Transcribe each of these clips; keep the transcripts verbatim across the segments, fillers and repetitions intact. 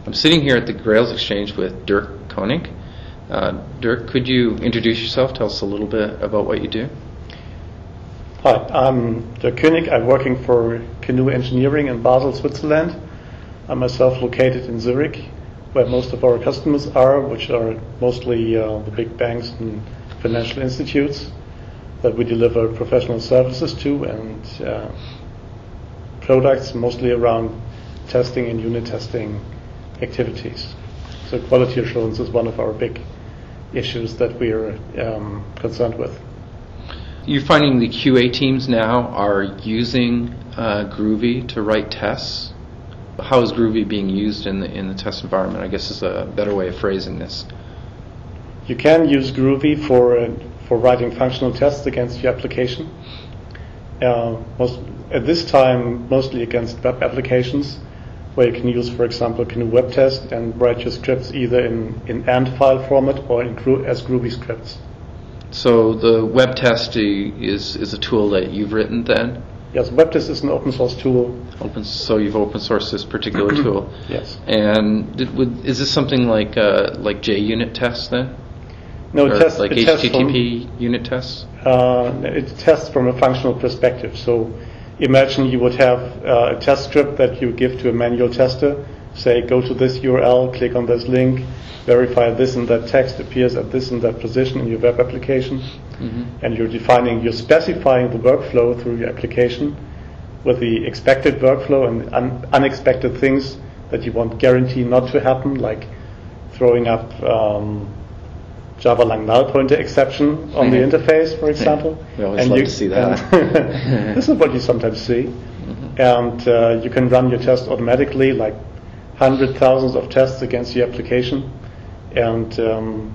I'm sitting here at the Grails Exchange with Dirk Koning. Uh, Dirk, could you introduce yourself? Tell us a little bit about what you do. Hi, I'm Dirk Koning. I'm working for Canoe Engineering in Basel, Switzerland. I'm myself located in Zurich, where most of our customers are, which are mostly uh, the big banks and financial institutes that we deliver professional services to, and uh, products mostly around testing and unit testing activities. So quality assurance is one of our big issues that we are um, concerned with. You're finding the Q A teams now are using uh, Groovy to write tests. How is Groovy being used in the in the test environment? I guess is a better way of phrasing this. You can use Groovy for uh, for writing functional tests against your application. Uh, most, at this time, mostly against web applications, where you can use, for example, Canoe Web Test and write your scripts either in, in A N D file format or in Gro- as Groovy scripts. So the web test is is a tool that you've written then? Yes, Web Test is an open source tool. Open, so you've open sourced this particular tool. Yes. And did, would, is this something like uh, like JUnit tests then? No, or it tests like it H T T P tests from, unit tests. Uh, it tests from a functional perspective. So imagine you would have uh, a test script that you give to a manual tester. Say, go to this U R L, click on this link, verify this and that text appears at this and that position in your web application, mm-hmm. and you're defining, you're specifying the workflow through your application with the expected workflow and un- unexpected things that you want guarantee not to happen, like throwing up um, Java lang null pointer exception on the interface, for example. We always and love you, to see that. This is what you sometimes see. Mm-hmm. And uh, you can run your test automatically, like hundred thousands of tests against your application. And um,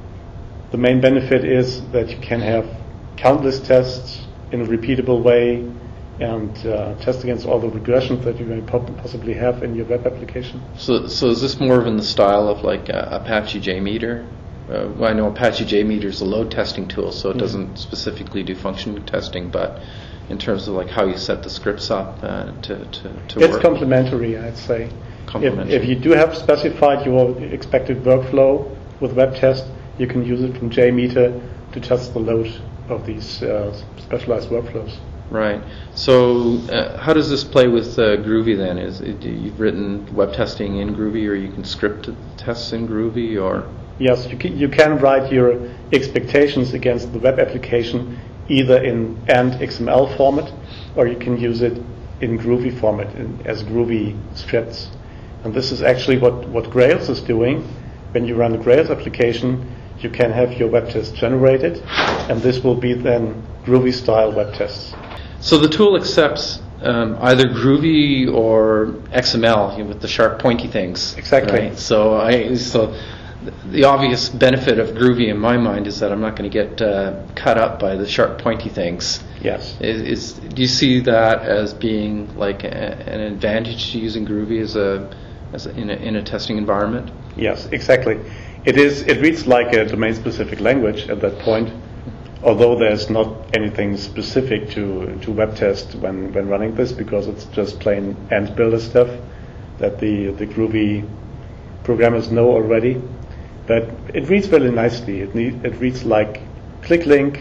the main benefit is that you can have countless tests in a repeatable way and uh, test against all the regressions that you may possibly have in your web application. So, so is this more in the style of like uh, Apache JMeter? Uh, well, I know Apache JMeter is a load testing tool, so it mm-hmm. doesn't specifically do function testing, but in terms of like how you set the scripts up uh, to, to, to it's work. It's complementary, I'd say. If, if you do have specified your expected workflow with web test, you can use it from JMeter to test the load of these uh, specialized workflows. Right. So uh, how does this play with uh, Groovy then? Is it, you've written web testing in Groovy, or you can script tests in Groovy, or? Yes, you can, you can write your expectations against the web application either in A N D X M L format, or you can use it in Groovy format in, as Groovy scripts. And this is actually what, what Grails is doing. When you run a Grails application, you can have your web test generated, and this will be then Groovy-style web tests. So the tool accepts um, either Groovy or X M L, you know, with the sharp, pointy things. Exactly. Right? So I so the obvious benefit of Groovy in my mind is that I'm not going to get uh, cut up by the sharp, pointy things. Yes. Is, is do you see that as being like a, an advantage to using Groovy as a As in a, in a testing environment? Yes, exactly. It is. It reads like a domain-specific language at that point, although there's not anything specific to, to web test when, when running this, because it's just plain A N D builder stuff that the the Groovy programmers know already. But it reads really nicely. It need, it reads like click link,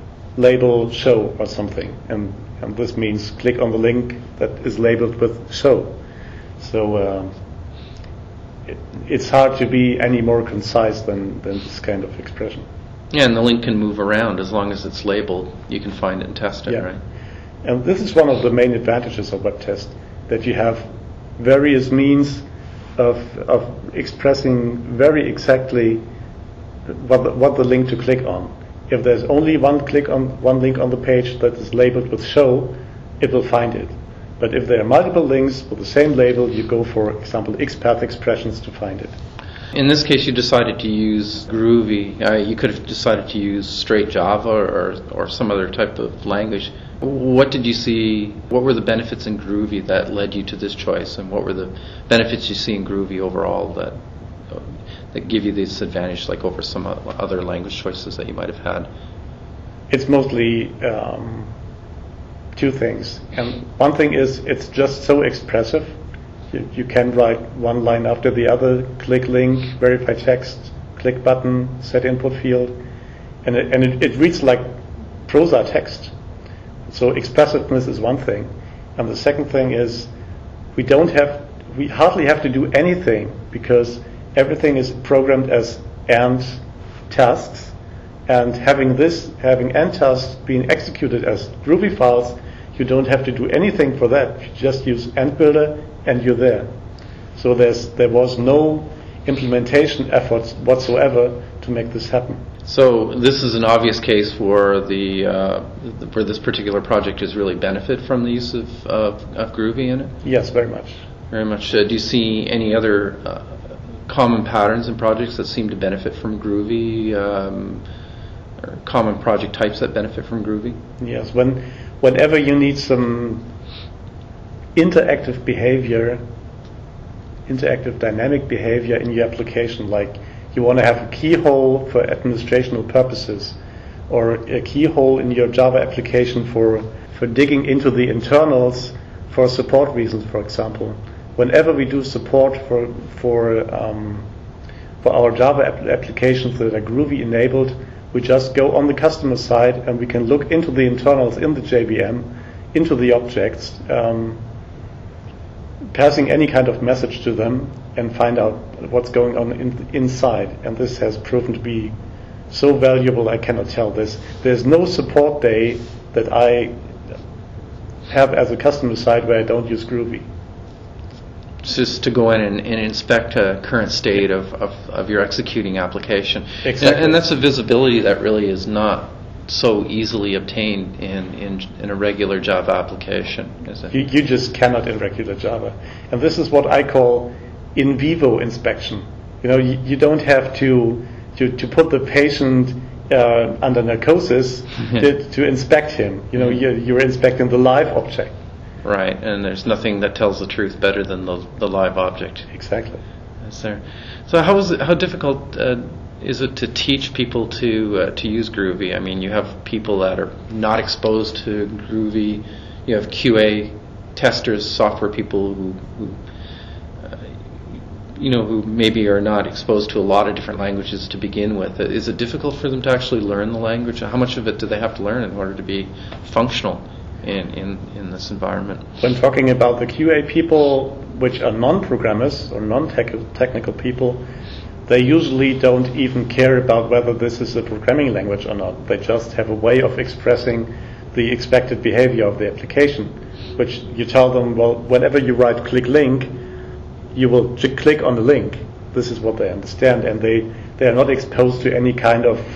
label show or something, and and this means click on the link that is labeled with show. So. Uh, It, it's hard to be any more concise than, than this kind of expression. Yeah, and the link can move around as long as it's labeled. You can find it and test it, yeah. right? And this is one of the main advantages of web test, that you have various means of of expressing very exactly what the, what the link to click on. If there's only one click on one link on the page that is labeled with show, it will find it. But if there are multiple links with the same label, you go, for example, XPath expressions to find it. In this case, you decided to use Groovy. Uh, you could have decided to use straight Java or, or some other type of language. What did you see? What were the benefits in Groovy that led you to this choice, and what were the benefits you see in Groovy overall that that give you this advantage, like over some other language choices that you might have had? It's mostly Um, two things. And one thing is it's just so expressive. You, you can write one line after the other, click link, verify text, click button, set input field, and it, and it, it reads like prosa text. So expressiveness is one thing, and the second thing is we don't have, we hardly have to do anything because everything is programmed as AND tasks, and having this, having AND tasks being executed as Groovy files, you don't have to do anything for that. You just use AND builder and you're there. So there's there was no implementation efforts whatsoever to make this happen. So this is an obvious case where the uh, where this particular project has really benefit from the use of, of, of Groovy in it? Yes, very much. Very much. Uh, do you see any other uh, common patterns in projects that seem to benefit from Groovy, um, or common project types that benefit from Groovy? Yes, when whenever you need some interactive behavior, interactive dynamic behavior in your application, like you want to have a keyhole for administrational purposes, or a keyhole in your Java application for, for digging into the internals for support reasons, for example. Whenever we do support for for um, for our Java ap- applications that are Groovy enabled, we just go on the customer side and we can look into the internals in the J V M, into the objects, um, passing any kind of message to them and find out what's going on in, inside. And this has proven to be so valuable, I cannot tell this. There's no support day that I have as a customer side where I don't use Groovy. It's just to go in and, and inspect a current state of, of, of your executing application. Exactly. And, and that's a visibility that really is not so easily obtained in, in, in a regular Java application, is it? You, you just cannot in regular Java. And this is what I call in vivo inspection. You know, you, you don't have to, to, to put the patient uh, under narcosis to, to inspect him. You know, you're, you're inspecting the live object. Right, and there's nothing that tells the truth better than the, the live object. Exactly. Is there? So how is it, how difficult uh, is it to teach people to uh, to use Groovy? I mean, you have people that are not exposed to Groovy. You have Q A testers, software people who, who uh, you know, who maybe are not exposed to a lot of different languages to begin with. Is it difficult for them to actually learn the language? How much of it do they have to learn in order to be functional in, in, in this environment? When talking about the Q A people, which are non-programmers or non-technical people, they usually don't even care about whether this is a programming language or not. They just have a way of expressing the expected behavior of the application, which you tell them, well, whenever you write click link, you will j- click on the link. This is what they understand, and they, they are not exposed to any kind of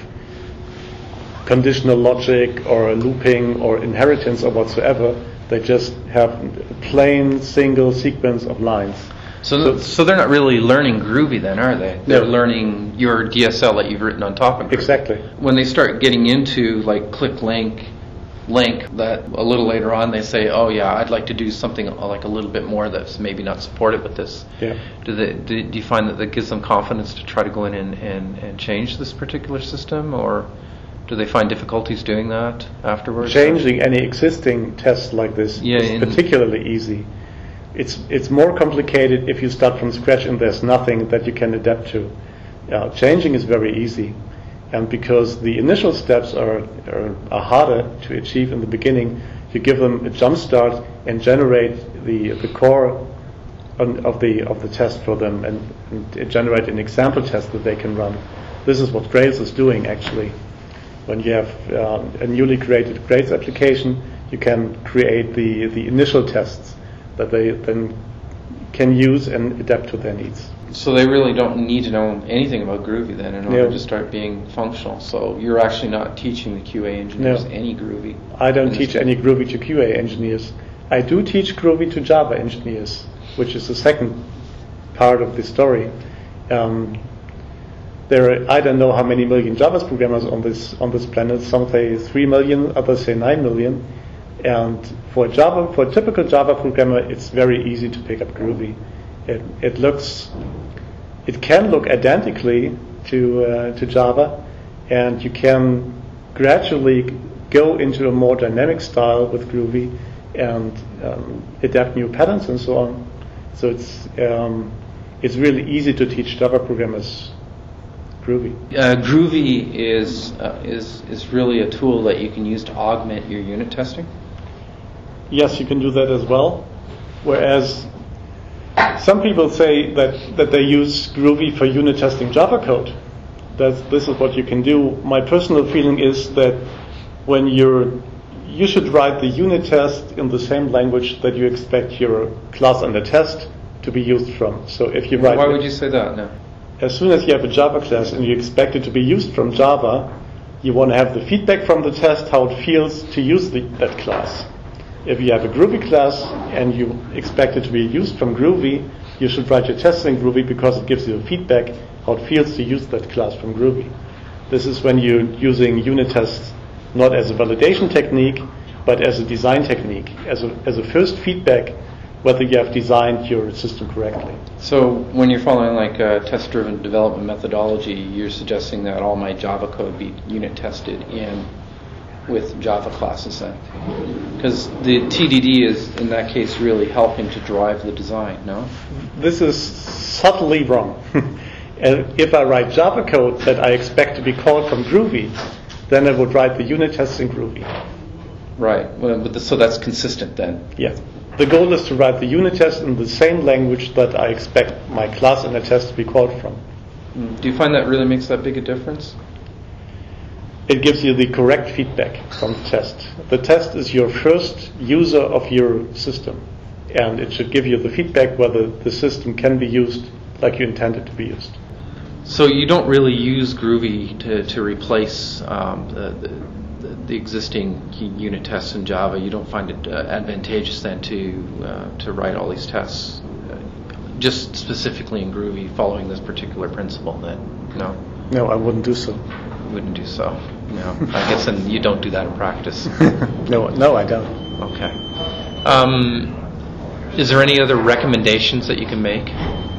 conditional logic or looping or inheritance or whatsoever. They just have a plain single sequence of lines. So, so, so they're not really learning Groovy then, are they? They're No. learning your D S L that you've written on top of Groovy. Exactly. When they start getting into like click link, link, that a little later on they say, oh yeah, I'd like to do something like a little bit more that's maybe not supported with this. Yeah. Do, they, do, do you find that that gives them confidence to try to go in and, and, and change this particular system, or do they find difficulties doing that afterwards? Changing any existing tests like this Yeah, is in- particularly easy. It's it's more complicated if you start from scratch and there's nothing that you can adapt to. Uh, changing is very easy, and because the initial steps are, are are harder to achieve in the beginning, you give them a jump start and generate the the core on, of the of the test for them, and, and generate an example test that they can run. This is what Grails is doing actually. When you have uh, a newly created Grails application, you can create the, the initial tests that they then can use and adapt to their needs. So they really don't need to know anything about Groovy then in order No. to start being functional. So you're actually not teaching the Q A engineers No. any Groovy. I don't in teach this any Groovy to Q A engineers. I do teach Groovy to Java engineers, which is the second part of the story. Um, there are, I don't know how many million Java programmers on this on this planet. Some say three million, others say nine million. And for Java, for a typical Java programmer, it's very easy to pick up Groovy. It, it looks, it can look identically to uh, to Java, and you can gradually go into a more dynamic style with Groovy and um, adapt new patterns and so on. So it's um, it's really easy to teach Java programmers Groovy. Uh, Groovy is uh, is is really a tool that you can use to augment your unit testing. Yes, you can do that as well. Whereas some people say that, that they use Groovy for unit testing Java code. That's, this is what you can do. My personal feeling is that when you're, you should write the unit test in the same language that you expect your class under test to be used from. So if you write, why would you say that? No. As soon as you have a Java class and you expect it to be used from Java, you want to have the feedback from the test how it feels to use the, that class. If you have a Groovy class and you expect it to be used from Groovy, you should write your test in Groovy because it gives you feedback how it feels to use that class from Groovy. This is when you're using unit tests not as a validation technique, but as a design technique, as a, as a first feedback whether you have designed your system correctly. So when you're following like a test-driven development methodology, you're suggesting that all my Java code be unit tested in with Java classes then? Because the T D D is, in that case, really helping to drive the design, no? This is subtly wrong. And if I write Java code that I expect to be called from Groovy, then I would write the unit tests in Groovy. Right. Well, but the, so that's consistent then? Yes. The goal is to write the unit test in the same language that I expect my class in a test to be called from. Mm. Do you find that really makes that big a difference? It gives you the correct feedback from the test. The test is your first user of your system, and it should give you the feedback whether the system can be used like you intend it to be used. So you don't really use Groovy to, to replace um, the, the, the existing unit tests in Java. You don't find it uh, advantageous then to uh, to write all these tests uh, just specifically in Groovy following this particular principle then? No? No, I wouldn't do so. Wouldn't do so. No. I guess then you don't do that in practice. no, no, I don't. Okay. Um, is there any other recommendations that you can make?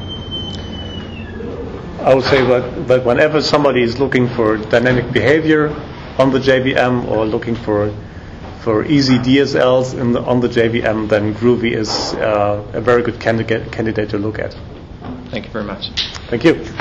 I would say that, that whenever somebody is looking for dynamic behavior on the J V M or looking for for easy D S Ls in the, on the J V M, then Groovy is uh, a very good candidate candidate to look at. Thank you very much. Thank you.